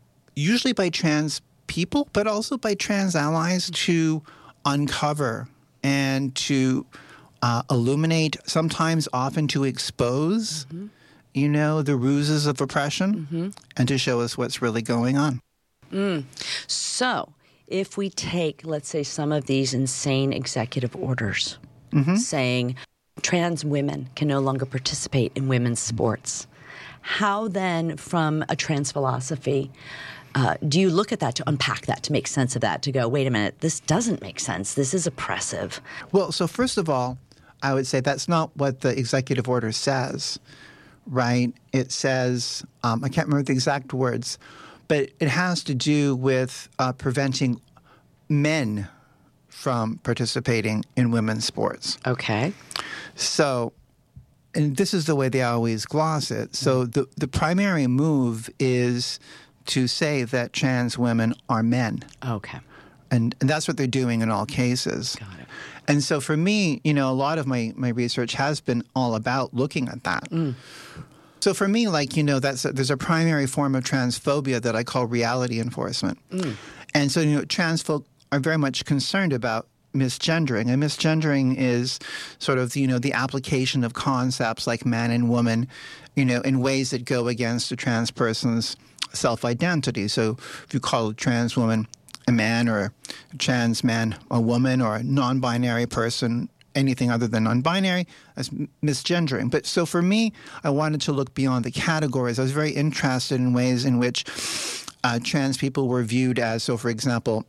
usually by trans people, but also by trans allies to uncover and to uh, illuminate, sometimes often to expose, mm-hmm. you know, the ruses of oppression mm-hmm. and to show us what's really going on. Mm. So if we take, let's say, some of these insane executive orders mm-hmm. saying trans women can no longer participate in women's sports, how then, from a trans philosophy, uh, do you look at that to unpack that, to make sense of that, to go, wait a minute, this doesn't make sense, this is oppressive? Well, so first of all, I would say that's not what the executive order says, right? It says, um, I can't remember the exact words, but it has to do with uh, preventing men from participating in women's sports. Okay. So, and this is the way they always gloss it. So the, the primary move is to say that trans women are men. Okay. And, and that's what they're doing in all cases. Got it. And so for me, you know, a lot of my, my research has been all about looking at that. Mm. So for me, like, you know, that's a, there's a primary form of transphobia that I call reality enforcement. Mm. And so, you know, trans folk are very much concerned about misgendering. And misgendering is sort of, you know, the application of concepts like man and woman, you know, in ways that go against a trans person's self-identity. So if you call a trans woman a man or a trans man a woman or a non-binary person anything other than non-binary, as misgendering. But so for me, I wanted to look beyond the categories. I was very interested in ways in which uh, trans people were viewed as, so for example,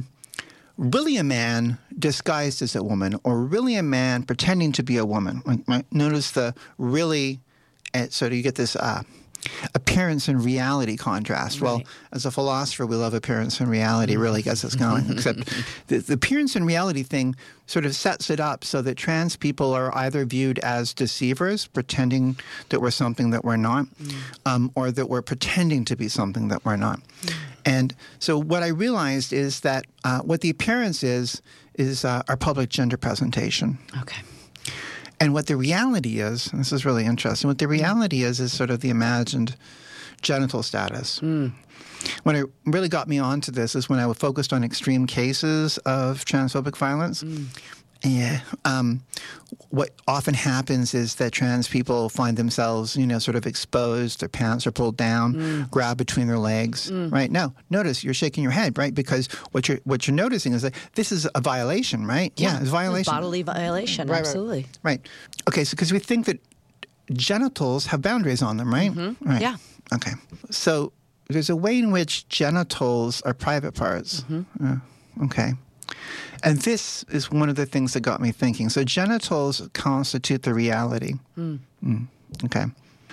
really a man disguised as a woman, or really a man pretending to be a woman. Like, right? Notice the really, uh, so you get this uh, appearance and reality contrast. Right. Well, as a philosopher, we love appearance and reality, really gets us going. Except the, the appearance and reality thing sort of sets it up so that trans people are either viewed as deceivers, pretending that we're something that we're not, mm. um, or that we're pretending to be something that we're not. Mm. And so what I realized is that uh, what the appearance is, is uh, our public gender presentation. Okay. And what the reality is, and this is really interesting, what the reality is is sort of the imagined genital status. Mm. When it really got me onto this is when I focused on extreme cases of transphobic violence. Mm. Yeah. Um, what often happens is that trans people find themselves, you know, sort of exposed, their pants are pulled down, mm. grabbed between their legs, mm. right? Now, notice you're shaking your head, right? Because what you're what you're noticing is that this is a violation, right? Yeah, yeah it's a violation. Bodily violation, right, absolutely. Right. right. Okay, so because we think that genitals have boundaries on them, right? Mm-hmm. Right. Yeah. Okay. So there's a way in which genitals are private parts. Mm-hmm. Uh, okay. And this is one of the things that got me thinking. So genitals constitute the reality. Mm. Mm. Okay.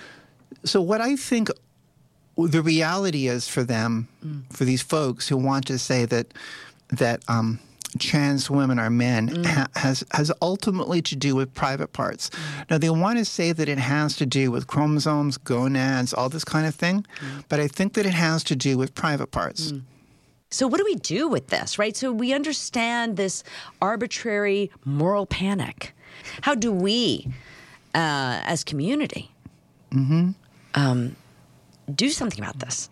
So what I think the reality is for them, mm. for these folks who want to say that that um, trans women are men, mm. ha- has has ultimately to do with private parts. Mm. Now, they want to say that it has to do with chromosomes, gonads, all this kind of thing, mm. but I think that it has to do with private parts. Mm. So what do we do with this, right? So we understand this arbitrary moral panic. How do we, uh, as community, mm-hmm. um, do something about this?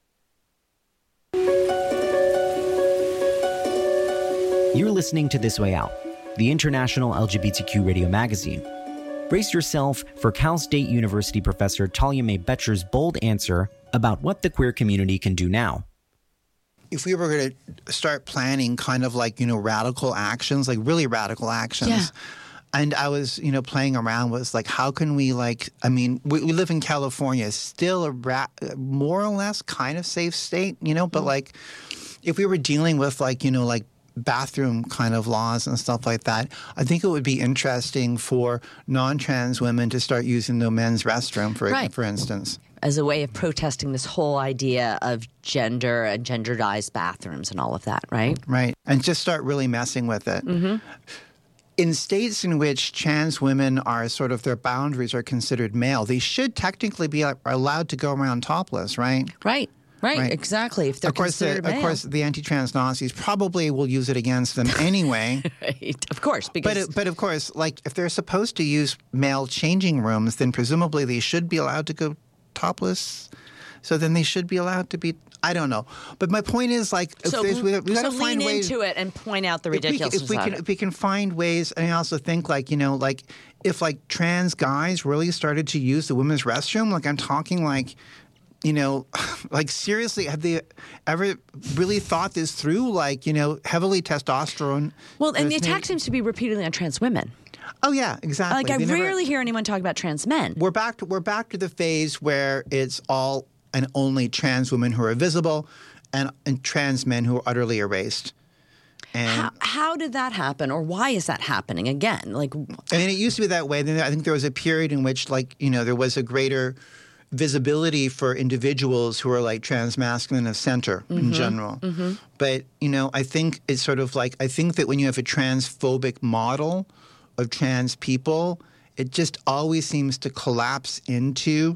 You're listening to This Way Out, the international L G B T Q radio magazine. Brace yourself for Cal State University professor Talia Mae Boettcher's bold answer about what the queer community can do now. If we were going to start planning kind of like, you know, radical actions, like really radical actions, yeah. and I was, you know, playing around with like, how can we like, I mean, we, we live in California, still a ra- more or less kind of safe state, you know, but mm. like if we were dealing with like, you know, like bathroom kind of laws and stuff like that, I think it would be interesting for non-trans women to start using the men's restroom, for right. for instance. As a way of protesting this whole idea of gender and genderized bathrooms and all of that, right? Right. And just start really messing with it. Mm-hmm. In states in which trans women are sort of, their boundaries are considered male, they should technically be allowed to go around topless, right? Right. Right, right. exactly. If they're of course, considered the, male. Of course, the anti-trans Nazis probably will use it against them anyway. Right, of course. Because but, but of course, like if they're supposed to use male changing rooms, then presumably they should be allowed to go topless. So then they should be allowed to be I don't know. But my point is, like, if So, there's, we, we so gotta lean find ways into it and point out the if we, ridiculousness if we of can, it. if we can find ways, and I also think, like, you know, like, if, like, trans guys really started to use the women's restroom, like, I'm talking, like, you know, like, seriously, have they ever really thought this through? Like, you know, heavily testosterone. Well, and the there's attack no- seems to be repeatedly on trans women. Oh yeah, exactly. Like I They never- rarely hear anyone talk about trans men. We're back to we're back to the phase where it's all and only trans women who are visible, and, and trans men who are utterly erased. And How, how did that happen, or why is that happening again? Like, I mean, it used to be that way. Then I think there was a period in which, like, you know, there was a greater visibility for individuals who are like trans masculine of center in Mhm, general. mhm. But, you know, I think it's sort of like, I think that when you have a transphobic model of trans people, it just always seems to collapse into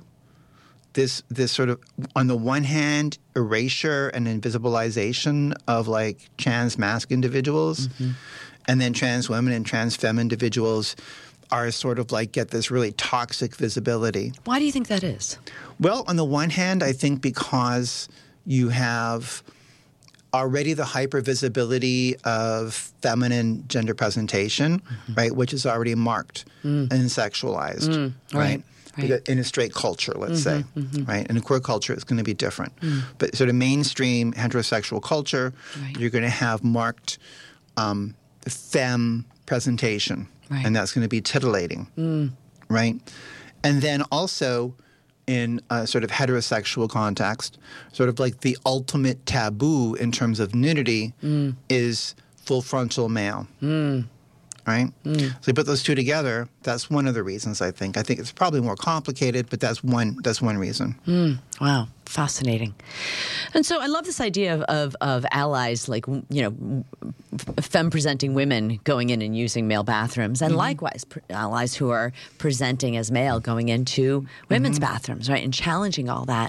this this sort of, on the one hand, erasure and invisibilization of like trans masc individuals, and then trans women and trans femme individuals are sort of like get this really toxic visibility. why do you think that is? Well, on the one hand, I think because you have already the hypervisibility of feminine gender presentation, right, which is already marked Mm. and sexualized, Mm, right? right, right. Because- In a straight culture, let's Mhm, say, mhm. right? In a queer culture, it's going to be different. Mm. But sort of mainstream heterosexual culture, you're going to have marked um, femme presentation, Right. and that's going to be titillating, Mm. right? And then also in a sort of heterosexual context, sort of like the ultimate taboo in terms of nudity Mm. is full frontal male, Mm. right? Mm. So you put those two together, that's one of the reasons, I think. I think it's probably more complicated, but that's one that's one reason. Mm, wow, fascinating. And so I love this idea of, of, of allies, like, you know, femme-presenting women going in and using male bathrooms, and Mhm. likewise pr- allies who are presenting as male going into women's Mhm. bathrooms, right, and challenging all that.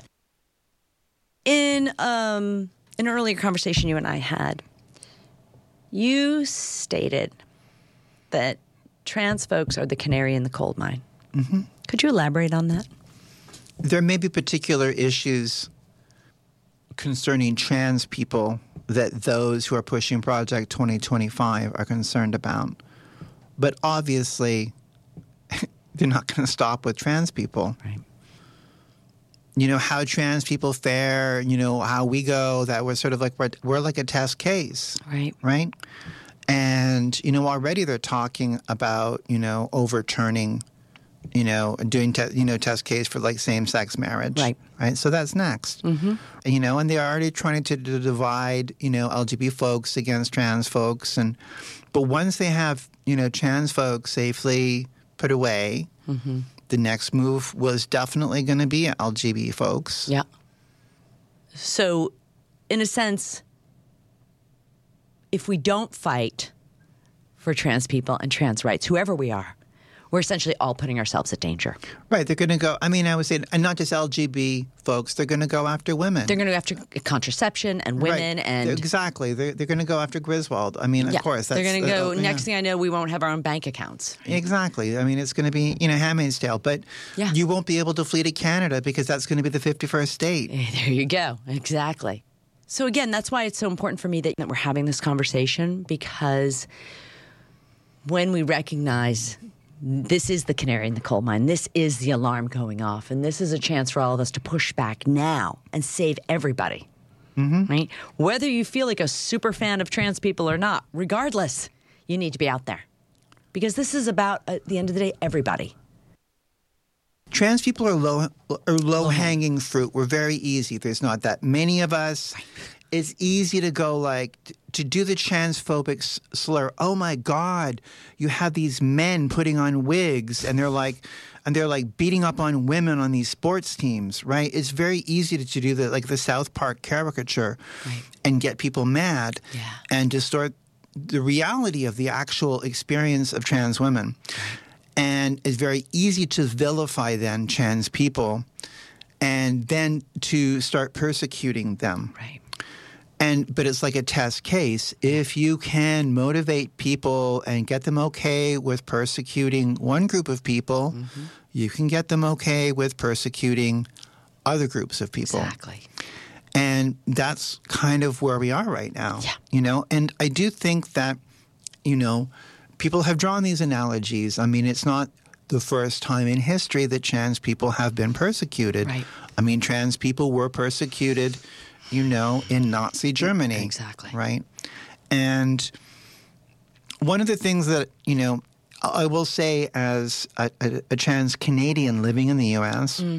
In um, an earlier conversation you and I had, you stated that trans folks are the canary in the coal mine. Mm-hmm. Could you elaborate on that? There may be particular issues concerning trans people that those who are pushing Project twenty twenty-five are concerned about. But obviously, they're not going to stop with trans people. Right. You know, how trans people fare, you know, how we go, that we're sort of like, we're, we're like a test case. Right. Right? And, you know, already they're talking about, you know, overturning, you know, doing, te- you know, test case for like same-sex marriage. Right. Right? So that's next. Mm-hmm. You know, and they're already trying to, to divide, you know, L G B T folks against trans folks. And but once they have, you know, trans folks safely put away, Mm-hmm. the next move was definitely going to be L G B T folks. Yeah. So, in a sense, if we don't fight for trans people and trans rights, whoever we are, we're essentially all putting ourselves at danger. Right. They're going to go, I mean, I would say, and not just L G B T folks, they're going to go after women. They're going to go after contraception and women Right. and... They're- exactly. They're, they're going to go after Griswold. I mean, yeah, of course. That's, they're going to go, uh, yeah. next thing I know, we won't have our own bank accounts. Exactly. I mean, it's going to be, you know, Handmaid's Tale. But Yeah. you won't be able to flee to Canada because that's going to be the fifty-first state. There you go. Exactly. So again, that's why it's so important for me that, that we're having this conversation, because when we recognize this is the canary in the coal mine, this is the alarm going off, and this is a chance for all of us to push back now and save everybody. Mm-hmm. Right? Whether you feel like a super fan of trans people or not, regardless, you need to be out there. Because this is about, at the end of the day, everybody. Trans people are low are low hanging fruit. We're very easy. There's not that many of us. It's easy to go like t- to do the transphobic s- slur. Oh my God, you have these men putting on wigs and they're like, and they're like beating up on women on these sports teams, right? It's very easy to, to do the like the South Park caricature, right, and get people mad, yeah, and distort the reality of the actual experience of trans women. And it's very easy to vilify then trans people and then to start persecuting them. Right. And but it's like a test case. If you can motivate people and get them okay with persecuting one group of people, mm-hmm. you can get them okay with persecuting other groups of people. Exactly. And that's kind of where we are right now. Yeah. You know, and I do think that, you know, people have drawn these analogies. I mean, it's not the first time in history that trans people have been persecuted. Right. I mean, trans people were persecuted, you know, in Nazi Germany. Exactly. Right? And one of the things that, you know, I will say as a, a, a trans Canadian living in the U S, mm.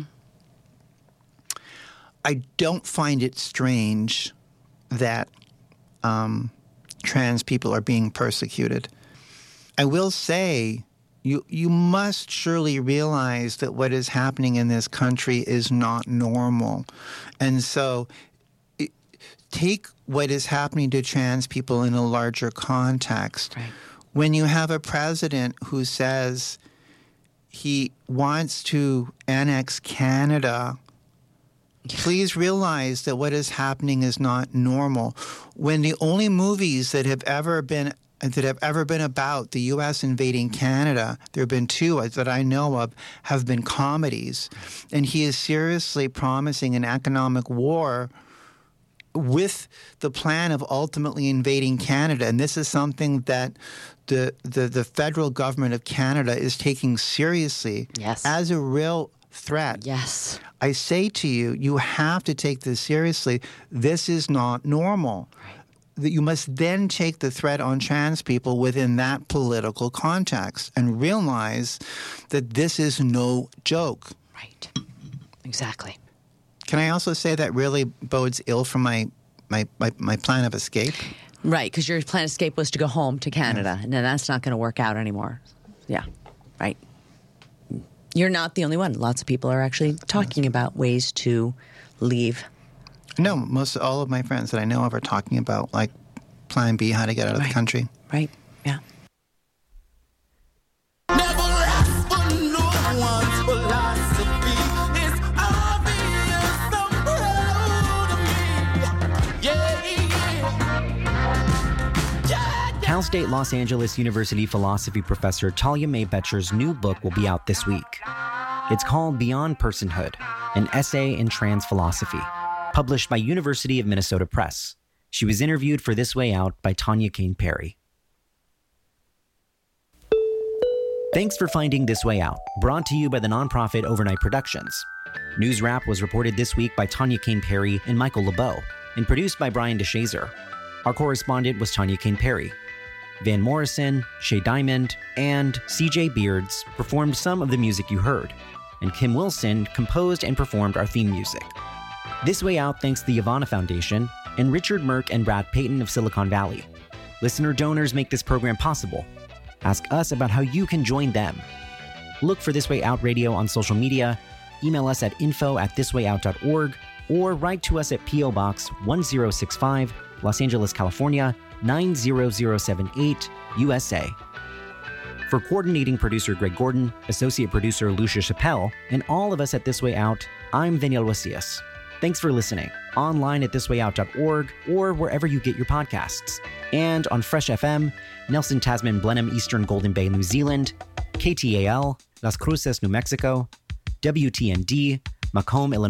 I don't find it strange that um, trans people are being persecuted. I will say you you must surely realize that what is happening in this country is not normal. And so it, take what is happening to trans people in a larger context. Right. When you have a president who says he wants to annex Canada, please realize that what is happening is not normal. When the only movies that have ever been that have ever been about the U S invading Canada, there have been two that I know of, have been comedies. And he is seriously promising an economic war with the plan of ultimately invading Canada. And this is something that the the, the federal government of Canada is taking seriously yes. as a real threat. Yes. I say to you, you have to take this seriously. This is not normal. Right. That you must then take the threat on trans people within that political context and realize that this is no joke. Right. Exactly. Can I also say that really bodes ill for my my, my, my plan of escape? Right, because your plan of escape was to go home to Canada, yes. and that's not going to work out anymore. Yeah, right. You're not the only one. Lots of people are actually talking about ways to leave. No, most all of my friends that I know of are talking about, like, plan B, how to get out of right. the country. Right, yeah. Never ask for no one's philosophy. It's obvious I'm proud of me. Yeah, yeah. yeah. Cal State Los Angeles University philosophy professor Talia Mae Betcher's new book will be out this week. It's called Beyond Personhood, an essay in trans philosophy, published by University of Minnesota Press. She was interviewed for This Way Out by Tanya Kane Perry. Thanks for finding This Way Out, brought to you by the nonprofit Overnight Productions. News Wrap was reported this week by Tanya Kane Perry and Michael LeBeau, and produced by Brian DeShazer. Our correspondent was Tanya Kane Perry. Van Morrison, Shay Diamond, and C J Beards performed some of the music you heard, and Kim Wilson composed and performed our theme music. This Way Out thanks the Ivana Foundation and Richard Merck and Brad Payton of Silicon Valley. Listener donors make this program possible. Ask us about how you can join them. Look for This Way Out Radio on social media, email us at info at thiswayout dot org, or write to us at P O Box one zero six five, Los Angeles, California, nine zero zero seven eight, U S A. For coordinating producer Greg Gordon, associate producer Lucia Chappelle, and all of us at This Way Out, I'm Daniel Wacias. Thanks for listening, online at this way out dot org or wherever you get your podcasts. And on Fresh F M, Nelson Tasman Blenheim, Eastern Golden Bay, New Zealand, K T A L, Las Cruces, New Mexico, W T N D, Macomb, Illinois,